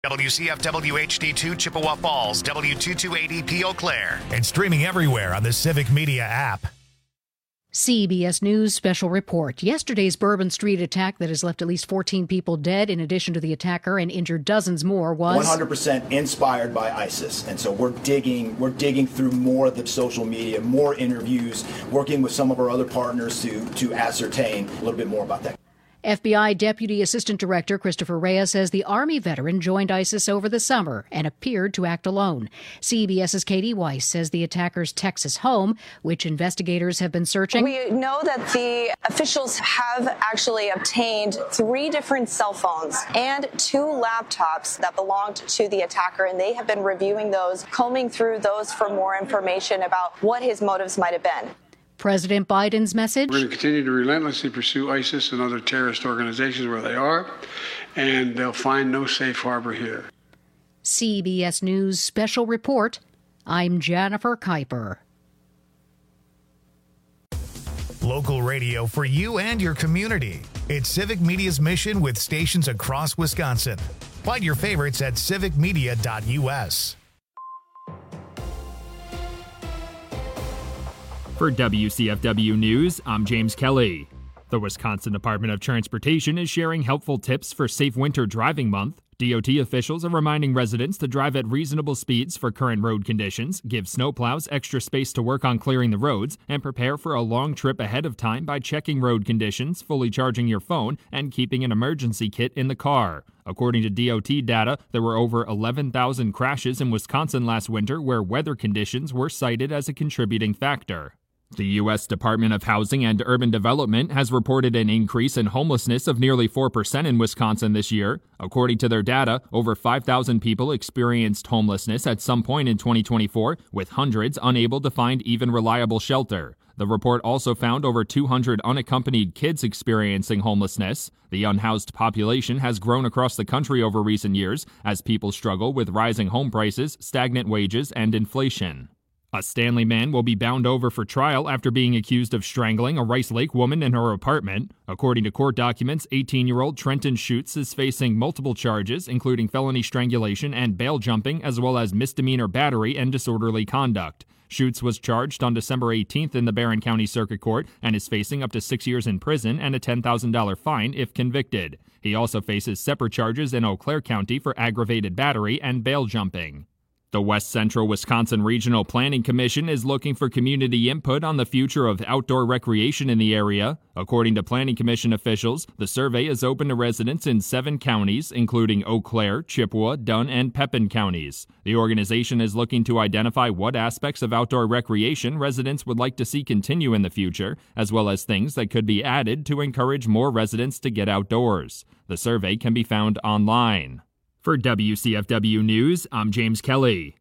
WCFW HD2 Chippewa Falls, W2280P Eau Claire, and streaming everywhere on the Civic Media app. CBS News special report. Yesterday's Bourbon Street attack that has left at least 14 people dead, in addition to the attacker, and injured dozens more, was 100% inspired by ISIS. And so we're digging through more of the social media, more interviews, working with some of our other partners to ascertain a little bit more about that. FBI Deputy Assistant Director Christopher Reyes says the Army veteran joined ISIS over the summer and appeared to act alone. CBS's Katie Weiss says the attacker's Texas home, which investigators have been searching. We know that the officials have actually obtained 3 different cell phones and 2 laptops that belonged to the attacker, and they have been reviewing those, combing through those for more information about what his motives might have been. President Biden's message: we're going to continue to relentlessly pursue ISIS and other terrorist organizations where they are, and they'll find no safe harbor here. CBS News special report. I'm Jennifer Kuiper. Local radio for you and your community. It's Civic Media's mission with stations across Wisconsin. Find your favorites at civicmedia.us. For WCFW News, I'm James Kelly. The Wisconsin Department of Transportation is sharing helpful tips for Safe Winter Driving Month. DOT officials are reminding residents to drive at reasonable speeds for current road conditions, give snowplows extra space to work on clearing the roads, and prepare for a long trip ahead of time by checking road conditions, fully charging your phone, and keeping an emergency kit in the car. According to DOT data, there were over 11,000 crashes in Wisconsin last winter where weather conditions were cited as a contributing factor. The U.S. Department of Housing and Urban Development has reported an increase in homelessness of nearly 4% in Wisconsin this year. According to their data, over 5,000 people experienced homelessness at some point in 2024, with hundreds unable to find even reliable shelter. The report also found over 200 unaccompanied kids experiencing homelessness. The unhoused population has grown across the country over recent years as people struggle with rising home prices, stagnant wages, and inflation. A Stanley man will be bound over for trial after being accused of strangling a Rice Lake woman in her apartment. According to court documents, 18-year-old Trenton Schutz is facing multiple charges, including felony strangulation and bail jumping, as well as misdemeanor battery and disorderly conduct. Schutz was charged on December 18th in the Barron County Circuit Court and is facing up to 6 years in prison and a $10,000 fine if convicted. He also faces separate charges in Eau Claire County for aggravated battery and bail jumping. The West Central Wisconsin Regional Planning Commission is looking for community input on the future of outdoor recreation in the area. According to Planning Commission officials, the survey is open to residents in 7 counties, including Eau Claire, Chippewa, Dunn, and Pepin counties. The organization is looking to identify what aspects of outdoor recreation residents would like to see continue in the future, as well as things that could be added to encourage more residents to get outdoors. The survey can be found online. For WCFW News, I'm James Kelly.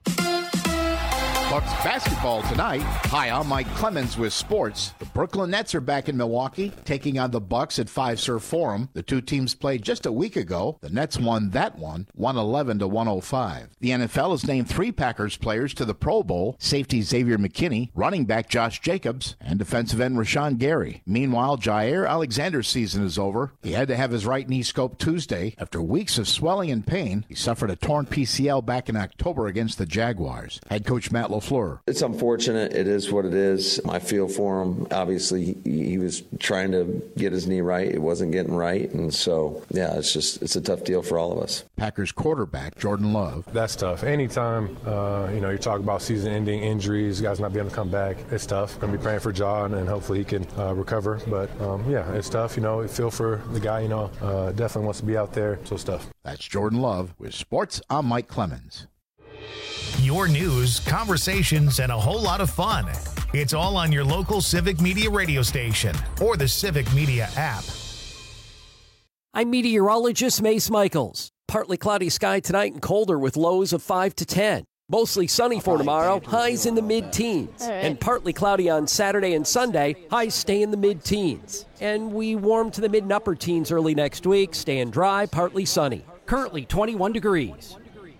Bucks basketball tonight. Hi, I'm Mike Clemens with sports. The Brooklyn Nets are back in Milwaukee, taking on the Bucks at Fiserv Forum. The two teams played just a week ago. The Nets won that one, 111-105. The NFL has named 3 Packers players to the Pro Bowl: safety Xavier McKinney, running back Josh Jacobs, and defensive end Rashawn Gary. Meanwhile, Jair Alexander's season is over. He had to have his right knee scoped Tuesday. After weeks of swelling and pain, he suffered a torn PCL back in October against the Jaguars. Head coach Matt LaFleur. It's unfortunate. It is what it is. I feel for him. Obviously, he was trying to get his knee right. It wasn't getting right. And so, yeah, it's a tough deal for all of us. Packers quarterback Jordan Love. That's tough. Anytime, you talk about season-ending injuries, guys not being able to come back, it's tough. Going to be praying for John, and hopefully he can recover. But, it's tough. I feel for the guy, definitely wants to be out there. So it's tough. That's Jordan Love with sports. I'm Mike Clemens. Your news, conversations, and a whole lot of fun. It's all on your local Civic Media radio station or the Civic Media app. I'm meteorologist Mace Michaels. Partly cloudy sky tonight and colder with lows of 5 to 10. Mostly sunny for tomorrow, highs in the mid-teens. And partly cloudy on Saturday and Sunday, highs stay in the mid-teens. And we warm to the mid and upper teens early next week, staying dry, partly sunny. Currently 21 degrees.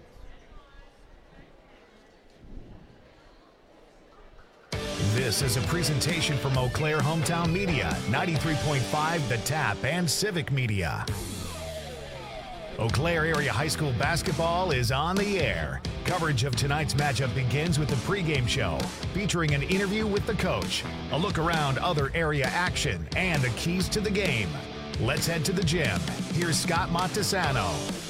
This is a presentation from Eau Claire Hometown Media, 93.5 The Tap, and Civic Media. Eau Claire Area High School basketball is on the air. Coverage of tonight's matchup begins with the pregame show, featuring an interview with the coach, a look around other area action, and the keys to the game. Let's head to the gym. Here's Scott Montesano.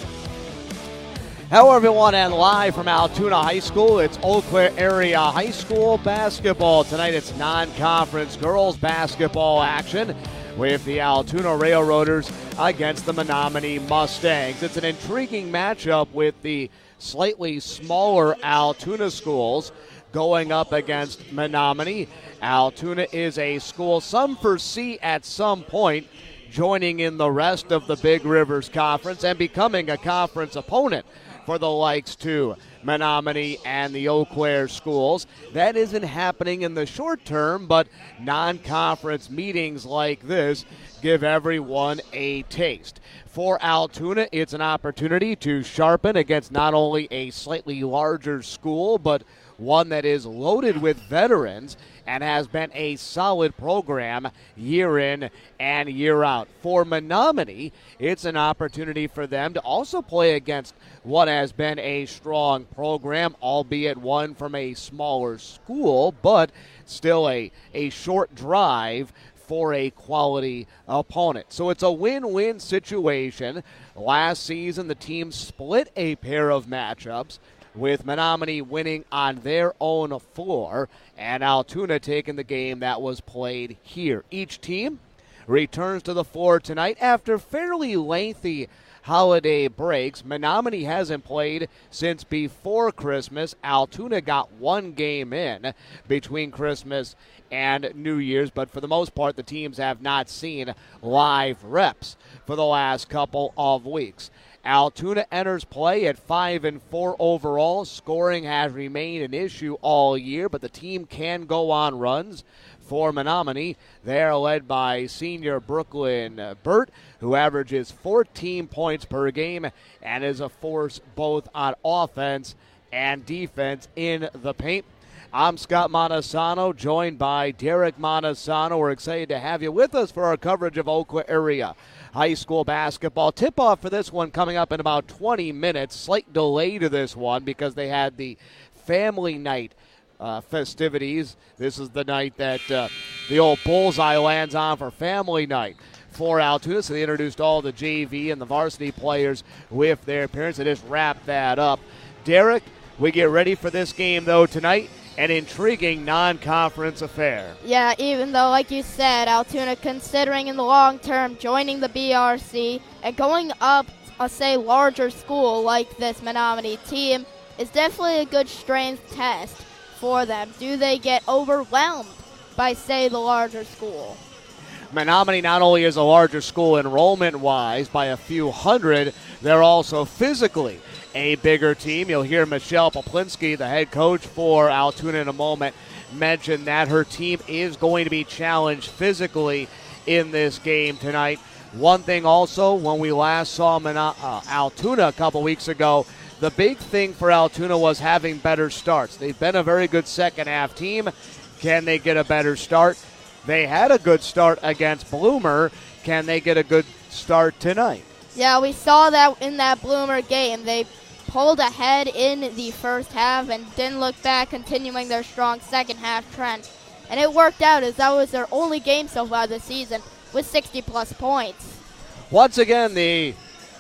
Hello, everyone, and live from Altoona High School, it's Eau Claire Area High School basketball. Tonight it's non-conference girls basketball action with the Altoona Railroaders against the Menominee Mustangs. It's an intriguing matchup with the slightly smaller Altoona schools going up against Menominee. Altoona is a school some foresee at some point joining in the rest of the Big Rivers Conference and becoming a conference opponent for the likes to Menominee and the Eau Claire schools. That isn't happening in the short term, but non-conference meetings like this give everyone a taste. For Altoona, it's an opportunity to sharpen against not only a slightly larger school, but one that is loaded with veterans and has been a solid program year in and year out. For Menominee, it's an opportunity for them to also play against what has been a strong program, albeit one from a smaller school, but still a short drive for a quality opponent. So it's a win-win situation. Last season, the team split a pair of matchups, with Menominee winning on their own floor and Altoona taking the game that was played here. Each team returns to the floor tonight after fairly lengthy holiday breaks. Menominee hasn't played since before Christmas. Altoona got one game in between Christmas and New Year's, but for the most part, the teams have not seen live reps for the last couple of weeks. Altoona enters play at 5-4 overall. Scoring has remained an issue all year, but the team can go on runs. For Menominee, they are led by senior Brooklyn Burt, who averages 14 points per game and is a force both on offense and defense in the paint. I'm Scott Montesano, joined by Derek Montesano. We're excited to have you with us for our coverage of Eau Claire Area High School basketball. Tip-off for this one coming up in about 20 minutes. Slight delay to this one because they had the family night festivities. This is the night that the old bullseye lands on for family night for Altoona. So they introduced all the JV and the varsity players with their parents. They just wrapped that up. Derek, we get ready for this game, though, tonight. An intriguing non-conference affair. Yeah, even though, like you said, Altoona considering in the long term joining the BRC and going up a, say, larger school like this Menominee team is definitely a good strength test for them. Do they get overwhelmed by, say, the larger school? Menominee not only is a larger school enrollment-wise by a few hundred, they're also physically a bigger team. You'll hear Michelle Poplinski, the head coach for Altoona in a moment, mention that her team is going to be challenged physically in this game tonight. One thing also, when we last saw Altoona a couple weeks ago, the big thing for Altoona was having better starts. They've been a very good second-half team. Can they get a better start? They had a good start against Bloomer. Can they get a good start tonight? Yeah, we saw that in that Bloomer game. They pulled ahead in the first half and didn't look back, continuing their strong second-half trend. And it worked out as that was their only game so far this season with 60-plus points. Once again, the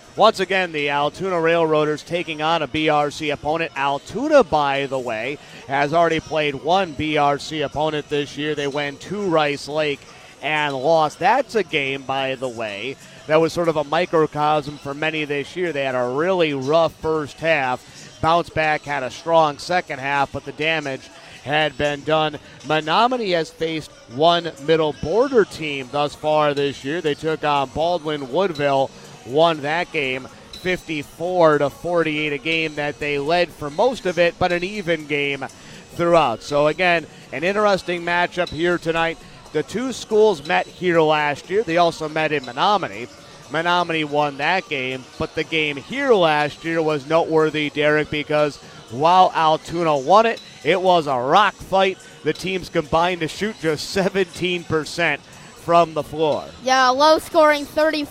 Altoona Railroaders taking on a BRC opponent. Altoona, by the way, has already played one BRC opponent this year. They went to Rice Lake and lost. That's a game, by the way, that was sort of a microcosm for many this year. They had a really rough first half, bounced back, had a strong second half, but the damage had been done. Menominee has faced one middle border team thus far this year. They took on Baldwin Woodville, won that game 54-48, a game that they led for most of it, but an even game throughout. So again, an interesting matchup here tonight. The two schools met here last year. They also met in Menominee. Menominee won that game, but the game here last year was noteworthy, Derek, because while Altoona won it, it was a rock fight. The teams combined to shoot just 17% from the floor. Yeah, low-scoring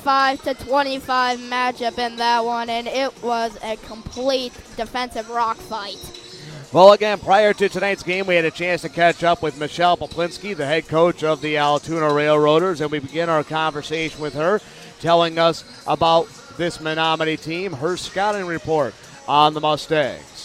35-25 matchup in that one, and it was a complete defensive rock fight. Well, again, prior to tonight's game, we had a chance to catch up with Michelle Poplinski, the head coach of the Altoona Railroaders, and we begin our conversation with her, telling us about this Menominee team, her scouting report on the Mustangs.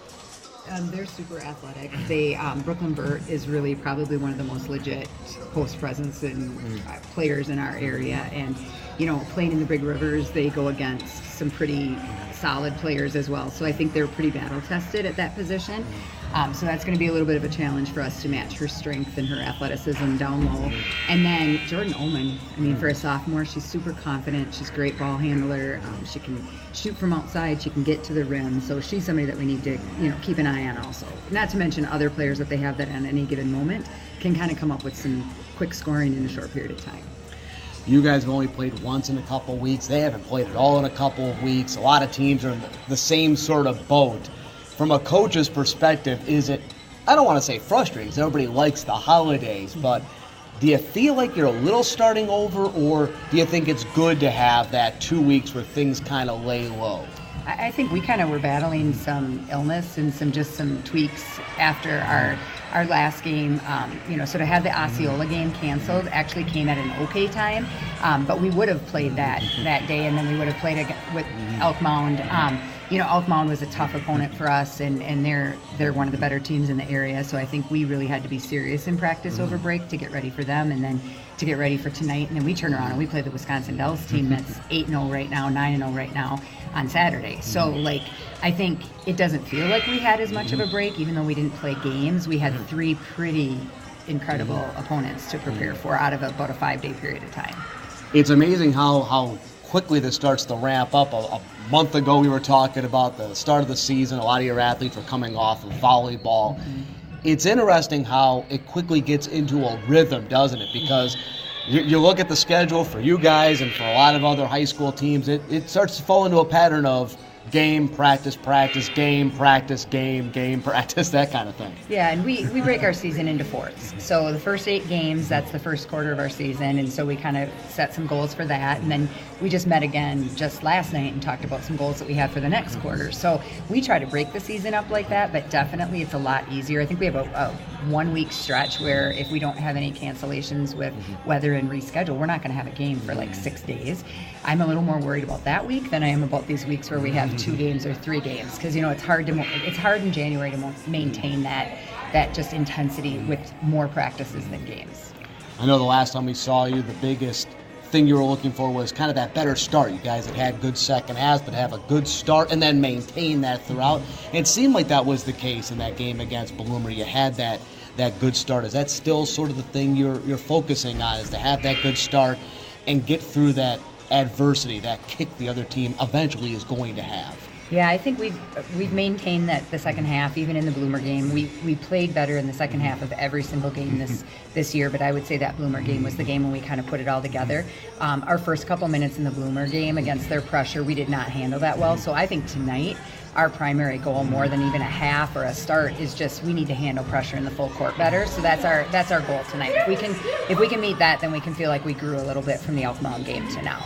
They're super athletic. Brooklyn Burt is really probably one of the most legit post presence and players in our area. And, playing in the Big Rivers, they go against some pretty solid players as well. So I think they're pretty battle tested at that position. So that's going to be a little bit of a challenge for us to match her strength and her athleticism down low. And then Jordan Ullman, for a sophomore, she's super confident. She's a great ball handler. She can shoot from outside. She can get to the rim. So she's somebody that we need to, keep an eye on also. Not to mention other players that they have that at any given moment can kind of come up with some quick scoring in a short period of time. You guys have only played once in a couple of weeks. They haven't played at all in a couple of weeks. A lot of teams are in the same sort of boat. From a coach's perspective, is it, I don't want to say frustrating because everybody likes the holidays, but do you feel like you're a little starting over, or do you think it's good to have that 2 weeks where things kind of lay low? I think we kind of were battling some illness and some tweaks after our last game. So to have the Osceola game canceled actually came at an okay time, but we would have played that day, and then we would have played with Elk Mound. Elk Mound was a tough opponent for us, and they're one of the better teams in the area. So I think we really had to be serious in practice over break to get ready for them, and then to get ready for tonight. And then we turn around and we play the Wisconsin Dells team that's 8-0 right now, 9-0 right now on Saturday. So I think it doesn't feel like we had as much of a break, even though we didn't play games. We had 3 pretty incredible opponents to prepare for out of about a 5-day period of time. It's amazing how quickly this starts to ramp up. A month ago we were talking about the start of the season. A lot of your athletes were coming off of volleyball. Mm-hmm. It's interesting how it quickly gets into a rhythm, doesn't it? Because you look at the schedule for you guys and for a lot of other high school teams, it starts to fall into a pattern of game, practice, game, practice, game, practice, that kind of thing. Yeah, and we break our season into fourths. So the first 8 games, that's the first quarter of our season, and so we kind of set some goals for that, and then we just met again just last night and talked about some goals that we have for the next quarter. So we try to break the season up like that, but definitely it's a lot easier. I think we have a 1-week stretch where if we don't have any cancellations with weather and reschedule, we're not going to have a game for 6 days. I'm a little more worried about that week than I am about these weeks where we have 2 games or 3 games, because it's hard in January to maintain that just intensity with more practices than games. I know the last time we saw you, the biggest thing you were looking for was kind of that better start. You guys had good second halves, but have a good start and then maintain that throughout. And it seemed like that was the case in that game against Bloomer. You had that good start. Is that still sort of the thing you're focusing on, is to have that good start and get through that adversity, that kick the other team eventually is going to have? Yeah, I think we've maintained that the second half, even in the Bloomer game. We played better in the second half of every single game this year, but I would say that Bloomer game was the game when we kind of put it all together. Our first couple minutes in the Bloomer game against their pressure, we did not handle that well. So I think tonight our primary goal, more than even a half or a start, is just we need to handle pressure in the full court better. So that's our goal tonight. If we can meet that, then we can feel like we grew a little bit from the Elk Mound game to now.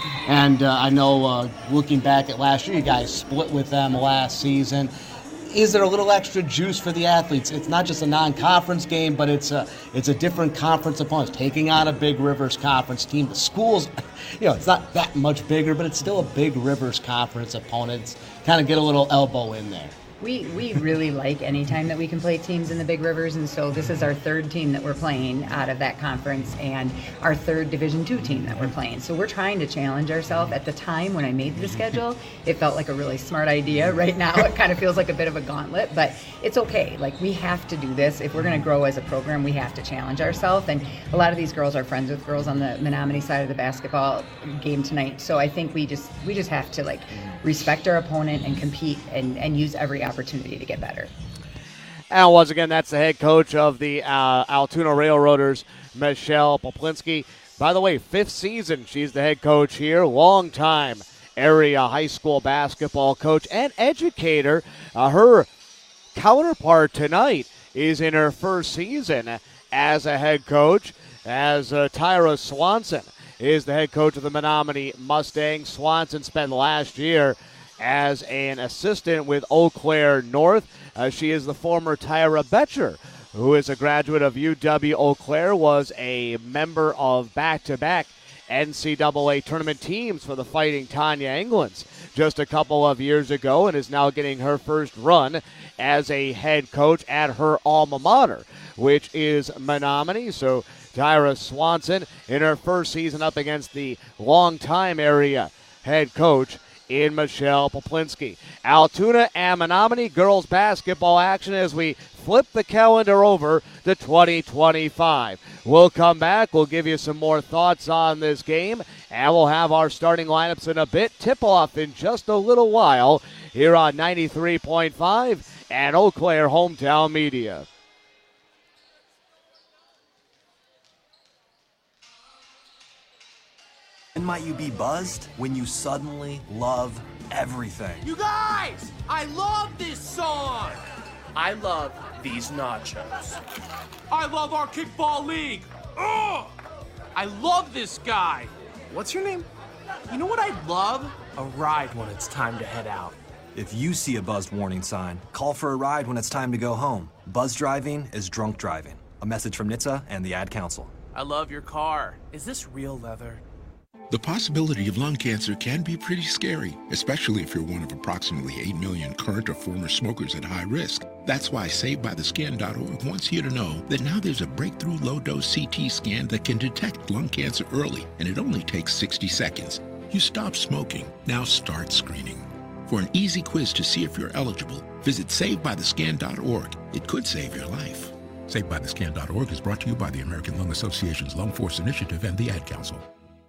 And I know looking back at last year, you guys split with them last season. Is there a little extra juice for the athletes? It's not just a non-conference game, but it's a different conference opponent. Taking on a Big Rivers Conference team. The schools, it's not that much bigger, but it's still a Big Rivers Conference opponent. Kind of get a little elbow in there. We really like any time that we can play teams in the Big Rivers, and so this is our 3rd team that we're playing out of that conference and our 3rd Division II team that we're playing. So we're trying to challenge ourselves. At the time when I made the schedule, it felt like a really smart idea. Right now it kind of feels like a bit of a gauntlet, but it's okay. We have to do this. If we're going to grow as a program, we have to challenge ourselves. And a lot of these girls are friends with girls on the Menominee side of the basketball game tonight. So I think we just have to respect our opponent and compete and use every opportunity to get better. And once again, that's the head coach of the Altoona Railroaders, Michelle Poplinski. By the way, 5th season she's the head coach here, long-time area high school basketball coach and educator. Her counterpart tonight is in her 1st season as a head coach. as Tyra Swanson is the head coach of the Menominee Mustangs. Swanson spent last year as an assistant with Eau Claire North. She is the former Tyra Betcher, who is a graduate of UW Eau Claire, was a member of back-to-back NCAA tournament teams for the Fighting Tanya Englands just a couple of years ago, and is now getting her first run as a head coach at her alma mater, which is Menominee. So Tyra Swanson in her first season up against the longtime area head coach in Michelle Poplinski. Altoona and Menominee girls basketball action as we flip the calendar over to 2025. We'll come back. We'll give you some more thoughts on this game, and we'll have our starting lineups in a bit. Tip-off in just a little while here on 93.5 and Eau Claire Hometown Media. When might you be buzzed? When you suddenly love everything. You guys! I love this song! I love these nachos. I love our kickball league! Ugh! I love this guy! What's your name? You know what I love? A ride when it's time to head out. If you see a buzzed warning sign, call for a ride when it's time to go home. Buzz driving is drunk driving. A message from NHTSA and the Ad Council. I love your car. Is this real leather? The possibility of lung cancer can be pretty scary, especially if you're one of approximately 8 million current or former smokers at high risk. That's why SaveByTheScan.org wants you to know that now there's a breakthrough low-dose CT scan that can detect lung cancer early, and it only takes 60 seconds. You stop smoking, now start screening. For an easy quiz to see if you're eligible, visit SaveByTheScan.org. It could save your life. SaveByTheScan.org is brought to you by the American Lung Association's Lung Force Initiative and the Ad Council.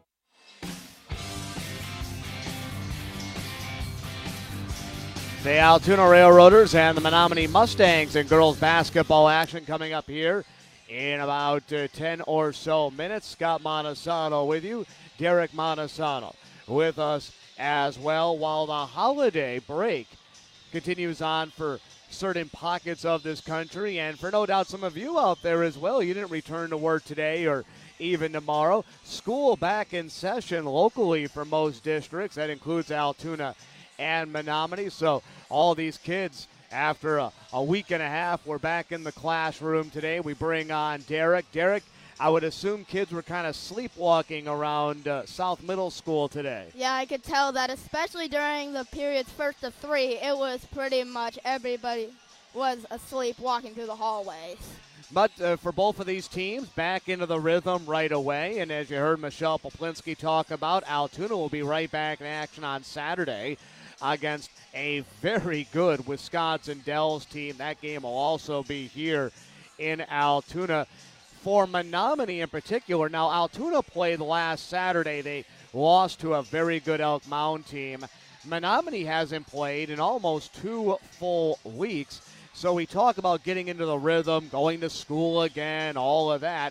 The Altoona Railroaders and the Menominee Mustangs in girls basketball action coming up here in about 10 or so minutes. Scott Montesano with you. Derek Montesano with us as well, while the holiday break continues on for certain pockets of this country, and for no doubt some of you out there as well. You didn't return to work today or even tomorrow. School back in session locally for most districts. That includes Altoona and Menominee. So all these kids, after a week and a half, we're back in the classroom today. We bring on Derek. Derek, I would assume kids were kind of sleepwalking around South Middle School today. Yeah, I could tell that, especially during the periods 1st to 3. It was pretty much everybody was asleep walking through the hallways. But for both of these teams, back into the rhythm right away. And as you heard Michelle Poplinski talk about, Altoona will be right back in action on Saturday against a very good Wisconsin Dells team. That game will also be here in Altoona. For Menominee in particular, now Altoona played last Saturday. They lost to a very good Elk Mound team. Menominee hasn't played in almost 2 full weeks. So we talk about getting into the rhythm, going to school again, all of that.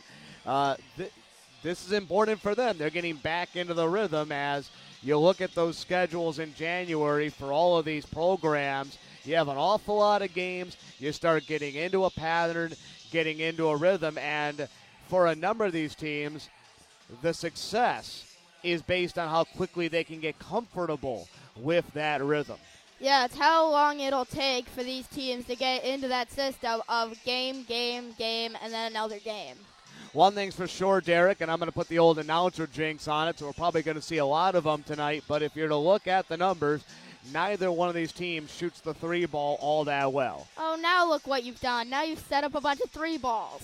This is important for them. They're getting back into the rhythm. As you look at those schedules in January for all of these programs, you have an awful lot of games. You start getting into a pattern, getting into a rhythm, and for a number of these teams, the success is based on how quickly they can get comfortable with that rhythm. Yeah, it's how long it'll take for these teams to get into that system of game, and then another game. One thing's for sure, Derek, and I'm going to put the old announcer jinx on it, so we're probably going to see a lot of them tonight, but if you're to look at the numbers, neither one of these teams shoots the 3 ball all that well. Oh, now look what you've done. Now you've set up a bunch of 3 balls.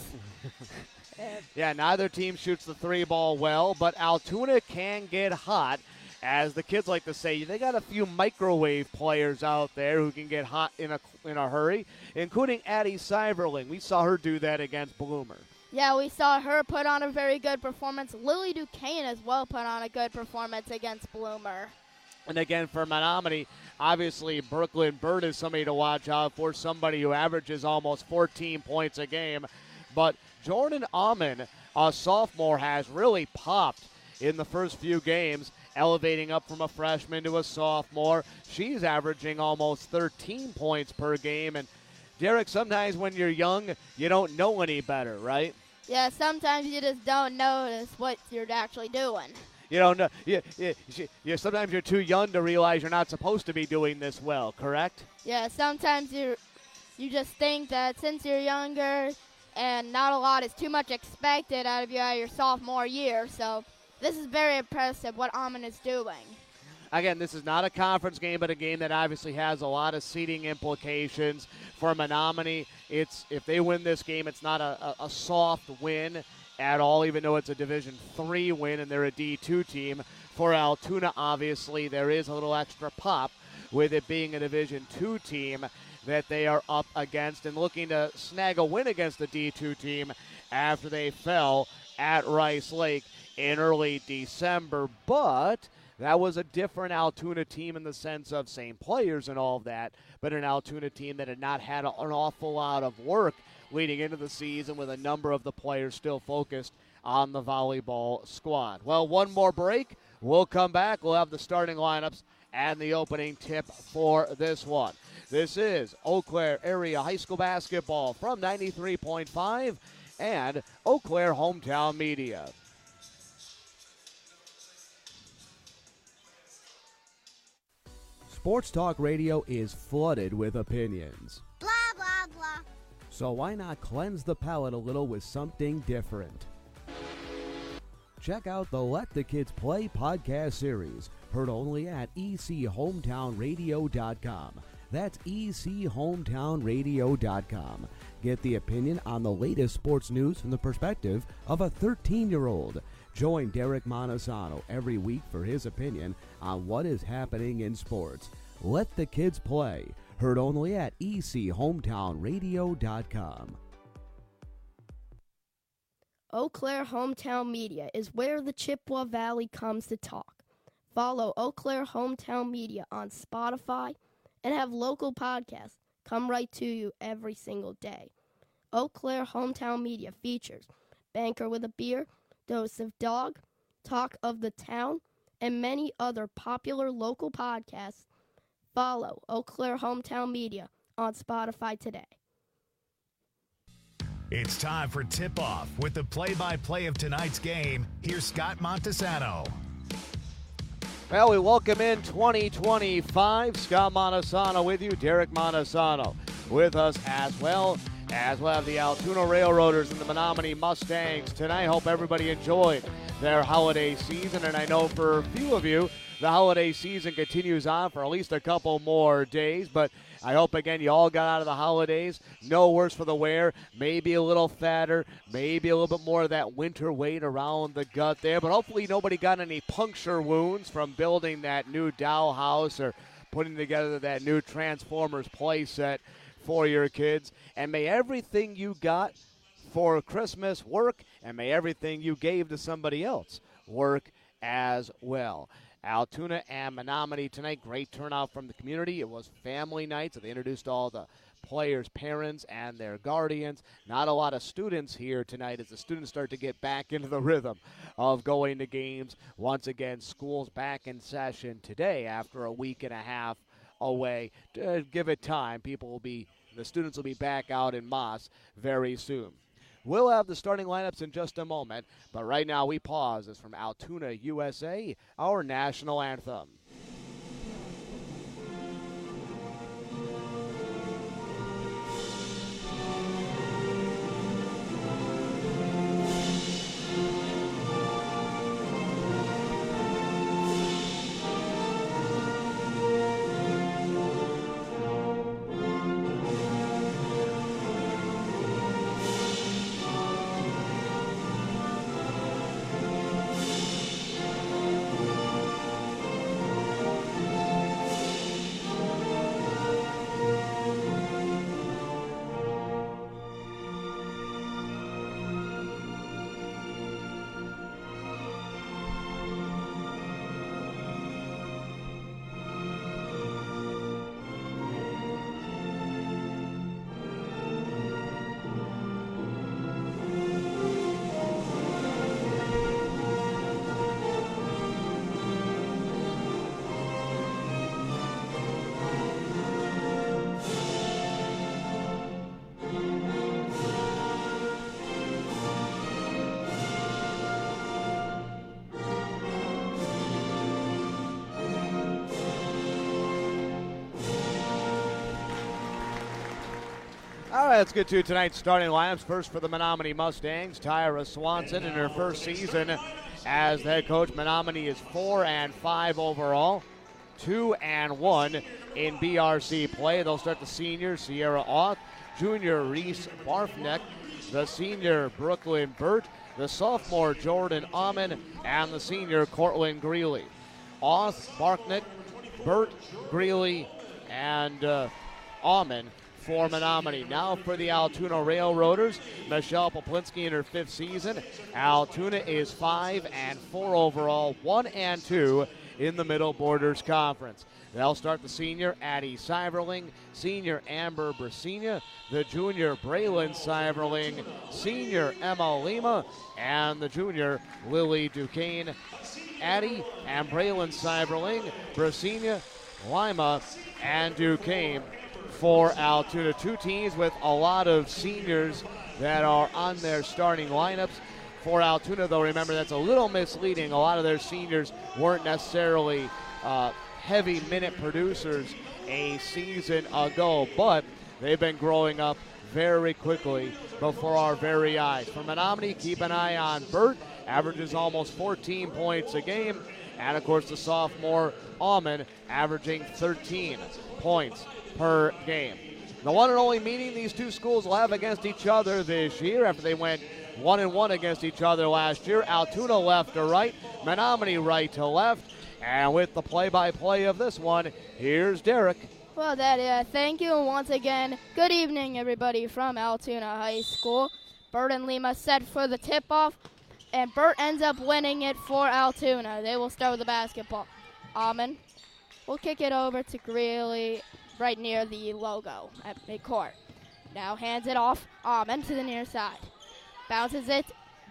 Yeah, neither team shoots the 3 ball well, but Altoona can get hot. As the kids like to say, they got a few microwave players out there who can get hot in a hurry, including Addie Seiberling. We saw her do that against Bloomer. Yeah, we saw her put on a very good performance. Lily Duquesne as well put on a good performance against Bloomer. And again, for Menominee, obviously Brooklyn Bird is somebody to watch out for, somebody who averages almost 14 points a game. But Jordan Amon, a sophomore, has really popped in the first few games, elevating up from a freshman to a sophomore. She's averaging almost 13 points per game. And Derek, sometimes when you're young, you don't know any better, right? Yeah, sometimes you just don't notice what you're actually doing. You don't know. Sometimes you're too young to realize you're not supposed to be doing this well, correct? Yeah, sometimes you just think that since you're younger and not a lot is too much expected out of you at your sophomore year. So this is very impressive what Amon is doing. Again, this is not a conference game, but a game that obviously has a lot of seeding implications for Menominee. If they win this game, it's not a soft win at all, even though it's a Division III win and they're a D2 team. For Altoona, obviously, there is a little extra pop with it being a Division II team that they are up against and looking to snag a win against the D2 team after they fell at Rice Lake in early December. But that was a different Altoona team in the sense of same players and all of that, but an Altoona team that had not had an awful lot of work leading into the season with a number of the players still focused on the volleyball squad. Well, one more break. We'll come back. We'll have the starting lineups and the opening tip for this one. This is Eau Claire Area High School Basketball from 93.5 and Eau Claire Hometown Media. Sports Talk Radio is flooded with opinions. Blah, blah, blah. So why not cleanse the palate a little with something different? Check out the Let the Kids Play podcast series, heard only at ECHometownRadio.com. That's ECHometownRadio.com. Get the opinion on the latest sports news from the perspective of a 13-year-old. Join Derek Montesano every week for his opinion on what is happening in sports. Let the Kids Play, heard only at ECHometownRadio.com. Eau Claire Hometown Media is where the Chippewa Valley comes to talk. Follow Eau Claire Hometown Media on Spotify and have local podcasts come right to you every single day. Eau Claire Hometown Media features Banker with a Beer, Dose of Dog, Talk of the Town, and many other popular local podcasts. Follow Eau Claire Hometown Media on Spotify today. It's time for tip-off with the play-by-play of tonight's game. Here's Scott Montesano. Well, we welcome in 2025. Scott Montesano with you. Derek Montesano with us as well. As we'll have the Altoona Railroaders and the Menominee Mustangs tonight. Hope everybody enjoyed their holiday season. And I know for a few of you, the holiday season continues on for at least a couple more days. But I hope, again, you all got out of the holidays. No worse for the wear. Maybe a little fatter. Maybe a little bit more of that winter weight around the gut there. But hopefully nobody got any puncture wounds from building that new doll house or putting together that new Transformers play set for your kids. And may everything you got for Christmas work, and may everything you gave to somebody else work as well. Altoona and Menominee tonight, great turnout from the community. It was family night, so they introduced all the players' parents and their guardians. Not a lot of students here tonight as the students start to get back into the rhythm of going to games. Once again, school's back in session today after a week and a half away. Give it time. The students will be back out in Moss very soon. We'll have the starting lineups in just a moment, but right now we pause as from Altoona, USA, our national anthem. All right, let's get to tonight's starting lineups. First for the Menominee Mustangs, Tyra Swanson in her first season as the head coach. Menominee is 4-5 overall, 2-1 in BRC play. They'll start the senior Sierra Auth, junior Reese Barfneck, the senior Brooklyn Burt, the sophomore Jordan Amon, and the senior Cortland Greeley. Auth, Barfneck, Burt, Greeley, and Amon for Menominee. Now for the Altoona Railroaders, Michelle Poplinski in her 5th season. Altoona is 5-4 overall, 1-2 in the Middle Borders Conference. They'll start the senior Addie Seiberling, senior Amber Brasina, the junior Braylon Seiberling, senior Emma Lima, and the junior Lily Duquesne. Addie and Braylon Seiberling, Brasina, Lima, and Duquesne for Altoona. Two teams with a lot of seniors that are on their starting lineups. For Altoona, though, remember that's a little misleading. A lot of their seniors weren't necessarily heavy minute producers a season ago, but they've been growing up very quickly before our very eyes. For Menominee, keep an eye on Burt, averages almost 14 points a game, and of course the sophomore Almond averaging 13 points per game. The one and only meeting these two schools will have against each other this year after they went 1-1 against each other last year. Altoona left to right, Menominee right to left. And with the play-by-play of this one, here's Derek. Well, Daddy, thank you once again. Good evening, everybody from Altoona High School. Burt and Lima set for the tip-off, and Burt ends up winning it for Altoona. They will start with the basketball. Amon will kick it over to Greeley right near the logo at midcourt. Now hands it off, Amon to the near side. Bounces it,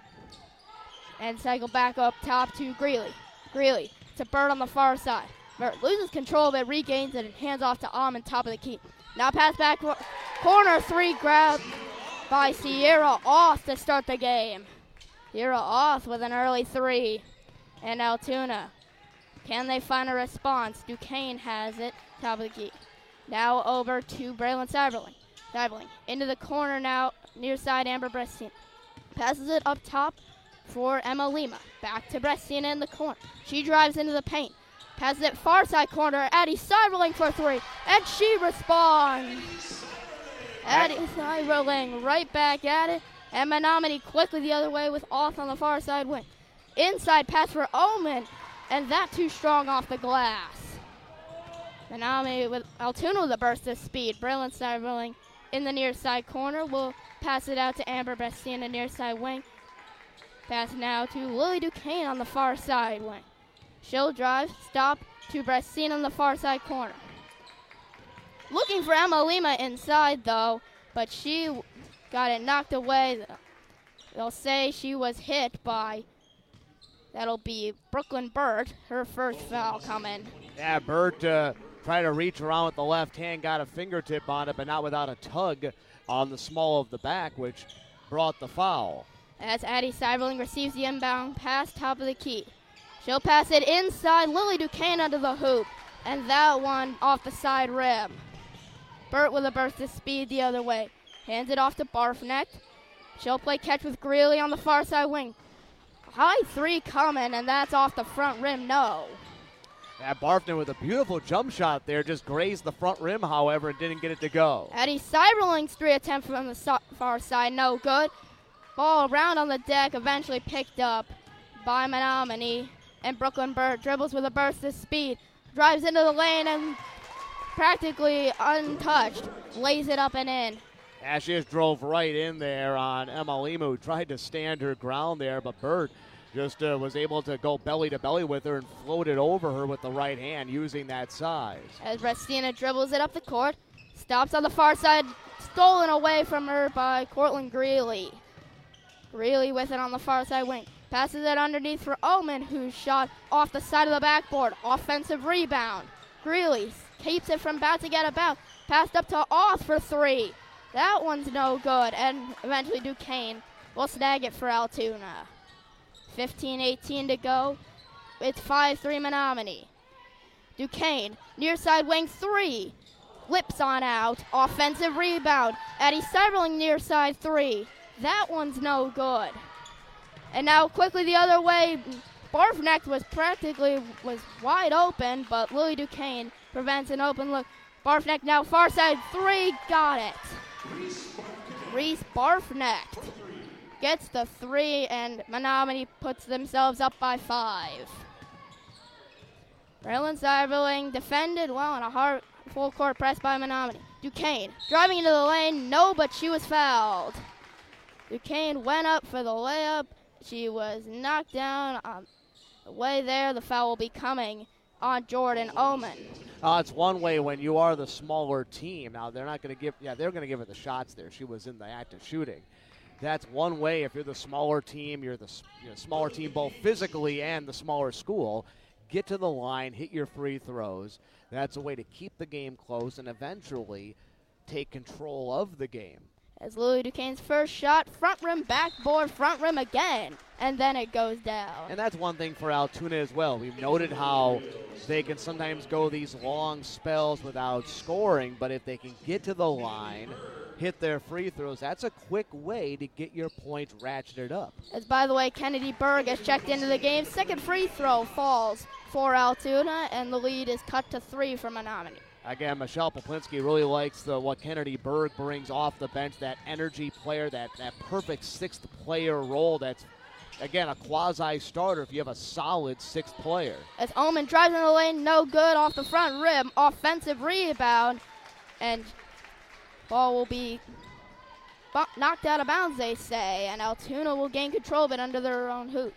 and cycle back up top to Greeley. Greeley to Burt on the far side. Burt loses control but regains it and hands off to Amon, top of the key. Now pass back corner 3, grabbed by Sierra Auth to start the game. Sierra Auth with an early 3. And Altoona, can they find a response? Duquesne has it, top of the key. Now over to Braylon Seiberling. Seiberling into the corner now, near side Amber Brestin. Passes it up top for Emma Lima. Back to Brestina in the corner. She drives into the paint. Passes it far side corner. Addie Seiberling for 3. And she responds. Addie Seiberling right back at it. And Menominee quickly the other way with Auth on the far side wing. Inside pass for Omen. And that too strong off the glass. Menominee with Altoona with a burst of speed. Braylon Seiberling in the near side corner will pass it out to Amber Brestina near side wing. Pass now to Lily Duquesne on the far side wing. She'll drive, stop to Brestina on the far side corner. Looking for Emma Lima inside though, but she got it knocked away. They'll say she was hit by, that'll be Brooklyn Burt, her first foul coming. Yeah, Burt tried to reach around with the left hand, got a fingertip on it, but not without a tug on the small of the back, which brought the foul. As Addie Seiberling receives the inbound pass, top of the key. She'll pass it inside, Lily Duquesne under the hoop, and that one off the side rim. Burt with a burst of speed the other way. Hands it off to Barfneck. She'll play catch with Greeley on the far side wing. High 3 coming, and that's off the front rim, no. Yeah, Barfneck with a beautiful jump shot there, just grazed the front rim, however, and didn't get it to go. Addie Seiberling's 3 attempt from the far side, no good. Ball around on the deck, eventually picked up by Menominee. And Brooklyn Burt dribbles with a burst of speed. Drives into the lane and practically untouched. Lays it up and in. Yeah, she just drove right in there on Emma Lima, who tried to stand her ground there, but Burt just was able to go belly to belly with her and floated over her with the right hand using that size. As Brestina dribbles it up the court. Stops on the far side. Stolen away from her by Cortland Greeley. Greeley with it on the far side wing. Passes it underneath for Omen, who's shot off the side of the backboard. Offensive rebound. Greeley keeps it from bouncing out of bounds. Passed up to Auth for 3. That one's no good. And eventually Duquesne will snag it for Altoona. 15-18 to go. It's 5-3 Menominee. Duquesne, near side wing 3. flips on out. Offensive rebound. Addie Seiberling near side three. That one's no good. And now quickly the other way. Barfnecht was wide open, but Lily Duquesne prevents an open look. Barfnecht now far side three. Got it. Reese Barfnecht gets the three, and Menominee puts themselves up by 5. Braylon Seiberling defended well on a hard full court press by Menominee. Duquesne driving into the lane. No, but she was fouled. Duquesne went up for the layup. She was knocked down on the way there. The foul will be coming on Jordan Oman. It's one way when you are the smaller team. Now, they're not going to give, they're going to give her the shots there. She was in the act of shooting. That's one way. If you're the smaller team, you're the smaller team both physically and the smaller school. Get to the line, hit your free throws. That's a way to keep the game close and eventually take control of the game. As Lily Duquesne's first shot, front rim, backboard, front rim again, and then it goes down. And that's one thing for Altoona as well. We've noted how they can sometimes go these long spells without scoring, but if they can get to the line, hit their free throws, that's a quick way to get your points ratcheted up. As, by the way, Kennedy Berg has checked into the game. Second free throw falls for Altoona, and the lead is cut to 3 for Menominee. Again, Michelle Poplinski really likes what Kennedy Berg brings off the bench, that energy player, that perfect sixth player role that's, again, a quasi-starter if you have a solid sixth player. As Oman drives in the lane, no good off the front rim. Offensive rebound, and ball will be knocked out of bounds, they say, and Altoona will gain control of it under their own hoop.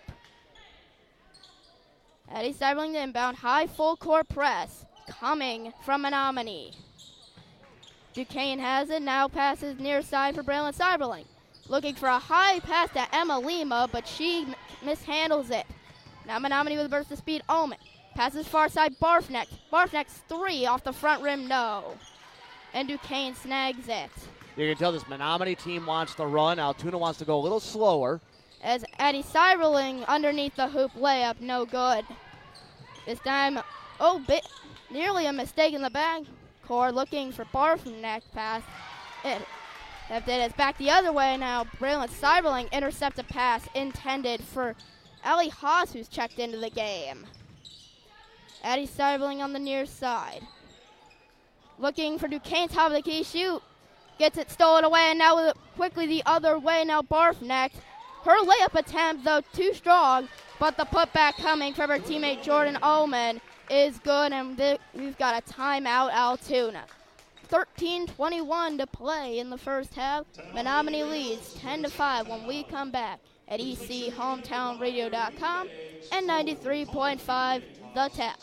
Addie Seiberling to inbound, high full court press coming from Menominee. Duquesne has it, now passes near side for Braylon Seiberling. Looking for a high pass to Emma Lima, but she mishandles it. Now Menominee with a burst of speed, Oman. Passes far side, Barfnecht. Barfnecht's 3 off the front rim, no. And Duquesne snags it. You can tell this Menominee team wants to run. Altoona wants to go a little slower. As Addie Seiberling underneath the hoop layup, no good. This time, nearly a mistake in the backcourt, looking for Barfnecht pass. It's back the other way now. Braylon Seiberling intercepts a pass intended for Allie Haas, who's checked into the game. Addie Seiberling on the near side. Looking for Duquesne, top of the key, shoot. Gets it stolen away, and now quickly the other way. Now Barfnecht. Her layup attempt, though, too strong, but the putback coming from her teammate Jordan Oman is good, and we've got a timeout, Altoona. 13:21 to play in the first half. Menominee leads 10-5 when we come back at ECHometownRadio.com and 93.5 The Tap.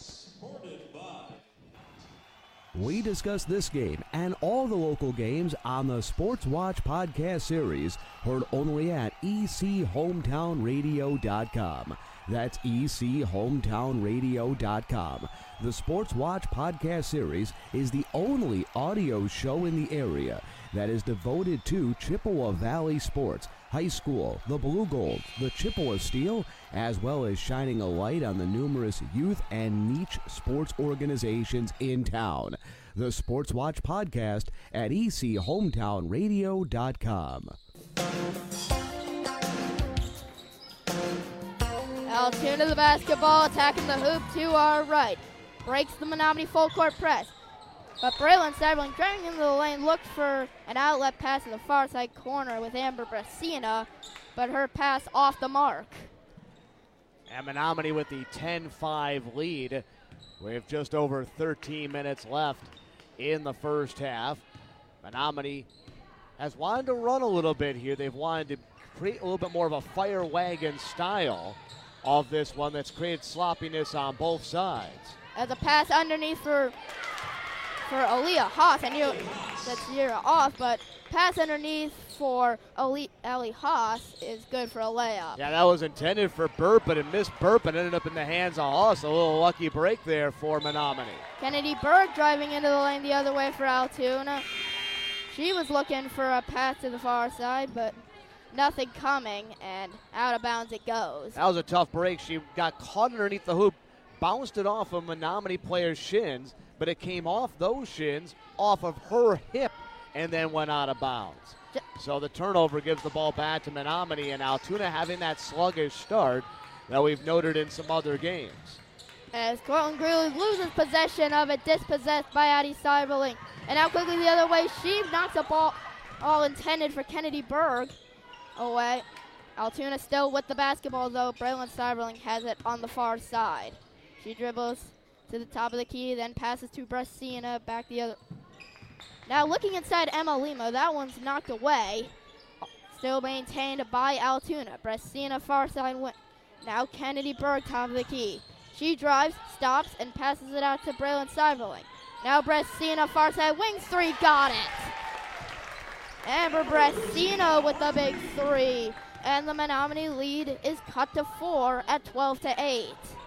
We discuss this game and all the local games on the Sports Watch podcast series, heard only at ECHometownRadio.com. That's ECHometownRadio.com. The Sports Watch podcast series is the only audio show in the area that is devoted to Chippewa Valley sports, high school, the Blue Gold, the Chippewa Steel, as well as shining a light on the numerous youth and niche sports organizations in town. The Sports Watch podcast at ECHometownRadio.com. Altoona the basketball, attacking the hoop to our right. Breaks the Menominee full court press. But Braylon Seiberling driving into the lane, looked for an outlet pass in the far side corner with Amber Brasina, but her pass off the mark. And Menominee with the 10-5 lead. We have just over 13 minutes left in the first half. Menominee has wanted to run a little bit here. They've wanted to create a little bit more of a fire wagon style of this one that's created sloppiness on both sides. As a pass underneath for Aaliyah Haas, and that's Zira off, but pass underneath for Allie Haas is good for a layup. Yeah, that was intended for Burpin and missed Burpin, ended up in the hands of Haas. A little lucky break there for Menominee. Kennedy Berg driving into the lane the other way for Altoona. She was looking for a pass to the far side, but nothing coming, and out of bounds it goes. That was a tough break. She got caught underneath the hoop. bounced it off of Menominee player's shins, but it came off those shins, off of her hip, and then went out of bounds. So the turnover gives the ball back to Menominee, and Altoona having that sluggish start that we've noted in some other games. As Cortland Greeley loses possession of it, dispossessed by Addie Cyberling. And now quickly the other way, she knocks a ball all intended for Kennedy Berg away. Altoona still with the basketball, though. Braylon Cyberling has it on the far side. She dribbles to the top of the key, then passes to Brescina, back the other. Now looking inside Emma Lima, that one's knocked away. Still maintained by Altoona. Brescina far side win. Now Kennedy Berg, top of the key. She drives, stops, and passes it out to Braylon Cyberling. Now Brescina far side wings three, got it. Amber Brescina with the big three. And the Menominee lead is cut to 4 at 12-8.